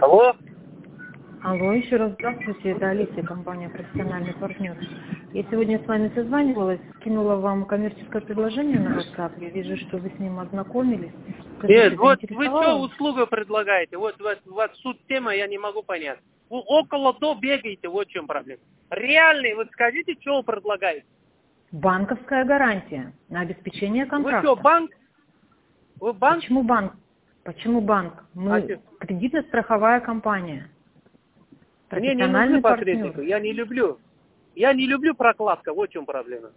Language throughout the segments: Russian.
Алло? Алло, еще раз здравствуйте, это Алисия, компания «Профессиональный партнер». Я сегодня с вами созванивалась, скинула вам коммерческое предложение на WhatsApp. Я вижу, что вы с ним ознакомились. Нет, Скажите, вот вы что заинтересовало? услугу предлагаете? Вот у вас суть тема, я не могу понять. Вы около до бегаете, вот в чем проблема. Реальный, вот скажите, что вы предлагаете? Банковская гарантия на обеспечение Вы что, контракта. банк? Вы банк? Почему банк? Почему банк? А Мы чё? кредитно-страховая компания. Мне не нужны Профессиональный партнер. посредники, я не люблю. Я не люблю прокладка, вот в чем проблема.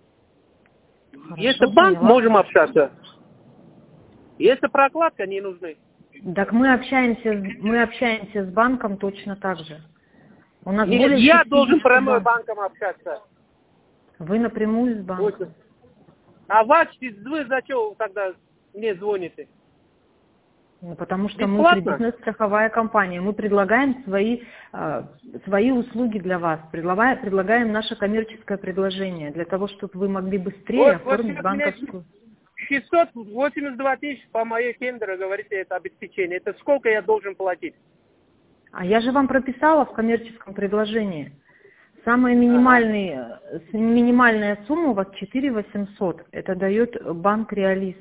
Если Хорошо, банк, поняла. можем общаться. Если прокладка, не нужны. Так мы общаемся с банком точно так же. У нас Нет, более я должен 60 прямой банков. банком общаться. Вы напрямую с Вот. банком. А вы зачем тогда мне звоните? Ну, потому что мы Бесплатно? кредитная страховая компания. Мы предлагаем свои услуги для вас. Предлагаем наше коммерческое предложение для того, чтобы вы могли быстрее Вот оформить сейчас мне банковскую. 682 тысяч по моей тендеру, говорите, это обеспечение. Это сколько я должен платить? А я же вам прописала в коммерческом предложении. Ага. Минимальная сумма у вас 4 800. Это дает банк Реалист.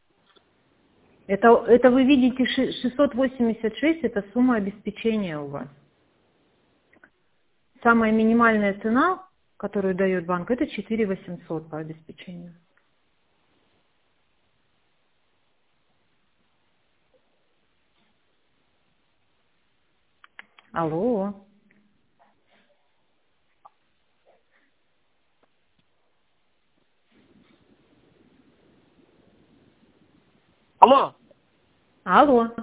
Это вы видите 686, это сумма обеспечения у вас. Самая минимальная цена, которую дает банк, это 4 800 по обеспечению. Алло. Алло. Алло.